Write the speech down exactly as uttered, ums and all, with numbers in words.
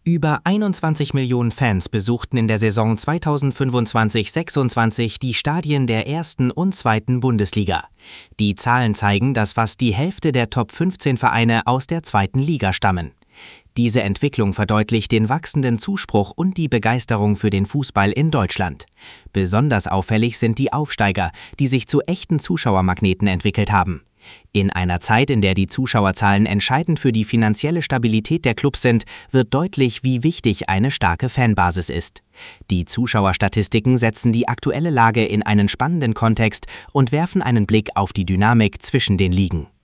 Über einundzwanzig Millionen Fans besuchten in der Saison zweitausendfünfundzwanzig sechsundzwanzig die Stadien der ersten und zweiten Bundesliga. Die Zahlen zeigen, dass fast die Hälfte der Top fünfzehn Vereine aus der zweiten Liga stammen. Diese Entwicklung verdeutlicht den wachsenden Zuspruch und die Begeisterung für den Fußball in Deutschland. Besonders auffällig sind die Aufsteiger, die sich zu echten Zuschauermagneten entwickelt haben. In einer Zeit, in der die Zuschauerzahlen entscheidend für die finanzielle Stabilität der Clubs sind, wird deutlich, wie wichtig eine starke Fanbasis ist. Die Zuschauerstatistiken setzen die aktuelle Lage in einen spannenden Kontext und werfen einen Blick auf die Dynamik zwischen den Ligen.